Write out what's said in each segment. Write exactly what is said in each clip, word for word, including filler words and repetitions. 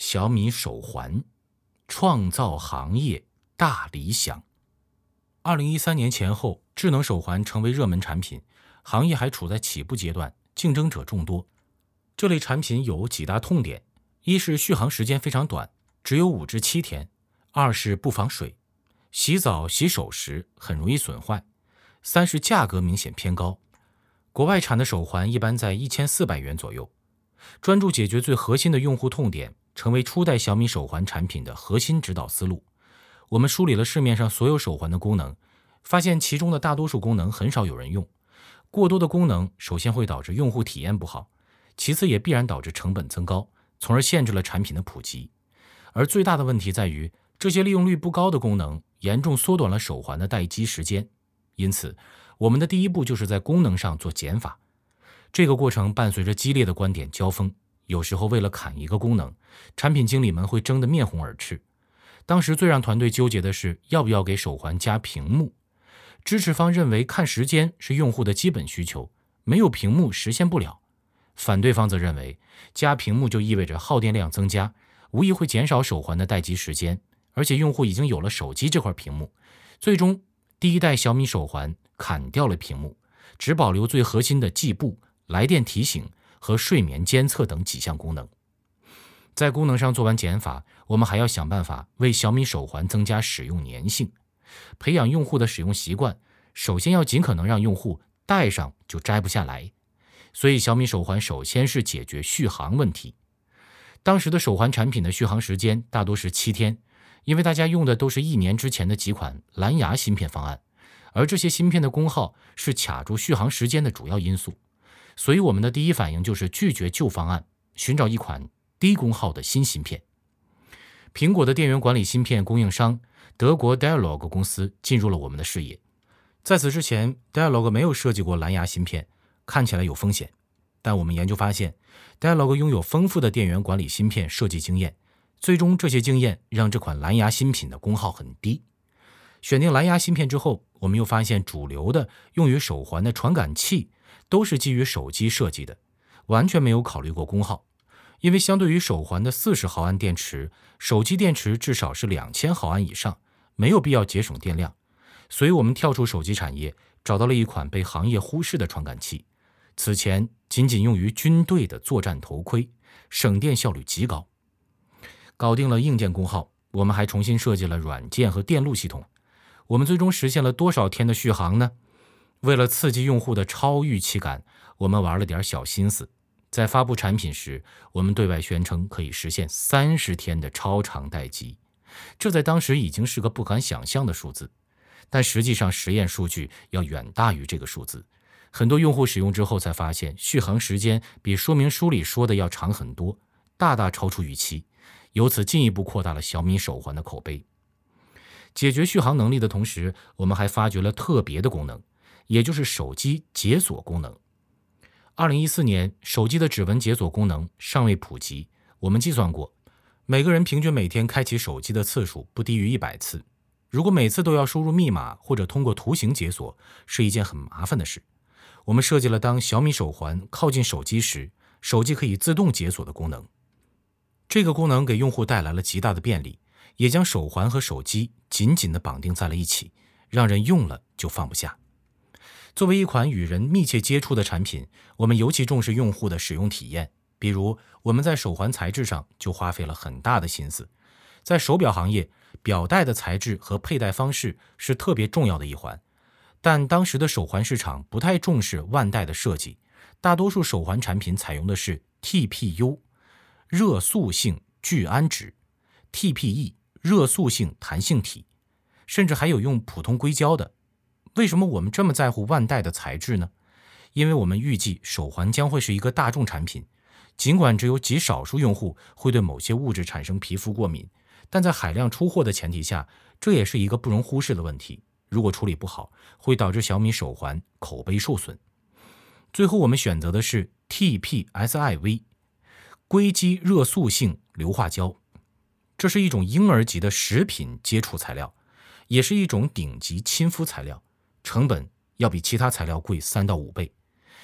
小米手环，创造行业大理想。二零一三年前后，智能手环成为热门产品，行业还处在起步阶段，竞争者众多。这类产品有几大痛点：一是续航时间非常短，只有五至七天；二是不防水，洗澡洗手时很容易损坏；三是价格明显偏高，国外产的手环一般在一千四百元左右。专注解决最核心的用户痛点，成为初代小米手环产品的核心指导思路。我们梳理了市面上所有手环的功能，发现其中的大多数功能很少有人用。过多的功能首先会导致用户体验不好，其次也必然导致成本增高，从而限制了产品的普及。而最大的问题在于，这些利用率不高的功能严重缩短了手环的待机时间。因此，我们的第一步就是在功能上做减法。这个过程伴随着激烈的观点交锋，有时候为了砍一个功能，产品经理们会争得面红耳赤。当时最让团队纠结的是要不要给手环加屏幕。支持方认为看时间是用户的基本需求，没有屏幕实现不了。反对方则认为加屏幕就意味着耗电量增加，无疑会减少手环的待机时间，而且用户已经有了手机这块屏幕。最终，第一代小米手环砍掉了屏幕，只保留最核心的计步、来电提醒和睡眠监测等几项功能。在功能上做完减法，我们还要想办法为小米手环增加使用粘性，培养用户的使用习惯。首先要尽可能让用户戴上就摘不下来，所以小米手环首先是解决续航问题。当时的手环产品的续航时间大多是七天，因为大家用的都是一年之前的几款蓝牙芯片方案，而这些芯片的功耗是卡住续航时间的主要因素。所以我们的第一反应就是拒绝旧方案，寻找一款低功耗的新芯片。苹果的电源管理芯片供应商德国 Dialog 公司进入了我们的视野。在此之前 Dialog 没有设计过蓝牙芯片，看起来有风险。但我们研究发现 Dialog 拥有丰富的电源管理芯片设计经验，最终这些经验让这款蓝牙新品的功耗很低。选定蓝牙芯片之后，我们又发现主流的用于手环的传感器都是基于手机设计的，完全没有考虑过功耗。因为相对于手环的四十毫安电池，手机电池至少是两千毫安以上，没有必要节省电量。所以我们跳出手机产业，找到了一款被行业忽视的传感器。此前仅仅用于军队的作战头盔，省电效率极高。搞定了硬件功耗，我们还重新设计了软件和电路系统。我们最终实现了多少天的续航呢？为了刺激用户的超预期感，我们玩了点小心思。在发布产品时，我们对外宣称可以实现三十天的超长待机，这在当时已经是个不敢想象的数字。但实际上实验数据要远大于这个数字。很多用户使用之后才发现，续航时间比说明书里说的要长很多，大大超出预期，由此进一步扩大了小米手环的口碑。解决续航能力的同时，我们还发掘了特别的功能，也就是手机解锁功能。二零一四年，手机的指纹解锁功能尚未普及，我们计算过，每个人平均每天开启手机的次数不低于一百次。如果每次都要输入密码或者通过图形解锁，是一件很麻烦的事。我们设计了当小米手环靠近手机时，手机可以自动解锁的功能。这个功能给用户带来了极大的便利，也将手环和手机紧紧地绑定在了一起，让人用了就放不下。作为一款与人密切接触的产品，我们尤其重视用户的使用体验。比如，我们在手环材质上就花费了很大的心思。在手表行业，表带的材质和佩戴方式是特别重要的一环。但当时的手环市场不太重视腕带的设计，大多数手环产品采用的是 T P U 热塑性聚氨酯、T P E 热塑性弹性体，甚至还有用普通硅胶的。为什么我们这么在乎腕带的材质呢？因为我们预计手环将会是一个大众产品，尽管只有极少数用户会对某些物质产生皮肤过敏，但在海量出货的前提下，这也是一个不容忽视的问题。如果处理不好，会导致小米手环口碑受损。最后我们选择的是 T P S I V 硅基热塑性硫化胶，这是一种婴儿级的食品接触材料，也是一种顶级亲肤材料，成本要比其他材料贵三到五倍。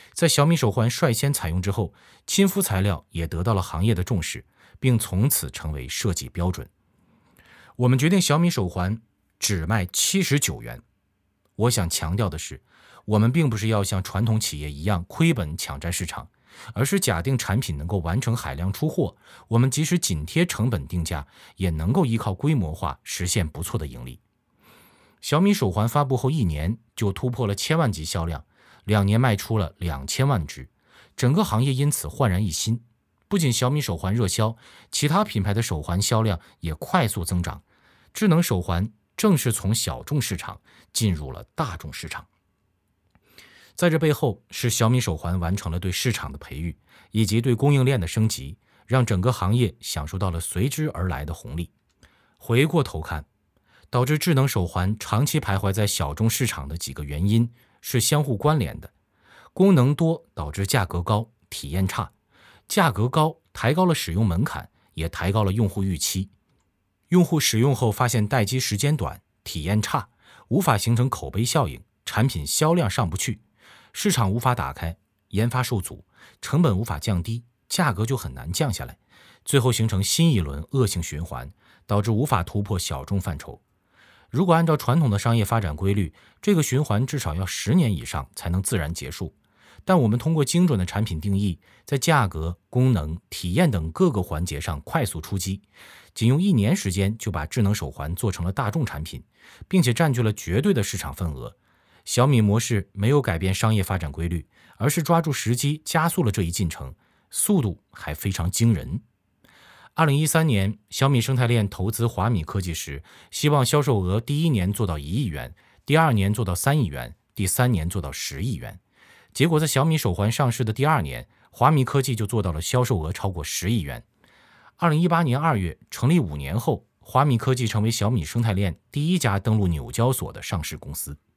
在小米手环率先采用之后，亲肤材料也得到了行业的重视，并从此成为设计标准。我们决定小米手环只卖七十九元。我想强调的是，我们并不是要像传统企业一样亏本抢占市场，而是假定产品能够完成海量出货，我们即使紧贴成本定价，也能够依靠规模化实现不错的盈利。小米手环发布后一年就突破了千万级销量，两年卖出了两千万只，整个行业因此焕然一新。不仅小米手环热销，其他品牌的手环销量也快速增长。智能手环正是从小众市场进入了大众市场。在这背后，是小米手环完成了对市场的培育，以及对供应链的升级，让整个行业享受到了随之而来的红利。回过头看，导致智能手环长期徘徊在小众市场的几个原因是相互关联的。功能多导致价格高，体验差；价格高抬高了使用门槛，也抬高了用户预期。用户使用后发现待机时间短，体验差，无法形成口碑效应，产品销量上不去，市场无法打开，研发受阻，成本无法降低，价格就很难降下来，最后形成新一轮恶性循环，导致无法突破小众范畴。如果按照传统的商业发展规律，这个循环至少要十年以上才能自然结束。但我们通过精准的产品定义，在价格、功能、体验等各个环节上快速出击，仅用一年时间就把智能手环做成了大众产品，并且占据了绝对的市场份额。小米模式没有改变商业发展规律，而是抓住时机加速了这一进程，速度还非常惊人。二零一三年，小米生态链投资华米科技时，希望销售额第一年做到一亿元，第二年做到三亿元，第三年做到十亿元。结果在小米手环上市的第二年，华米科技就做到了销售额超过十亿元。二零一八年二月，成立五年后，华米科技成为小米生态链第一家登陆纽交所的上市公司。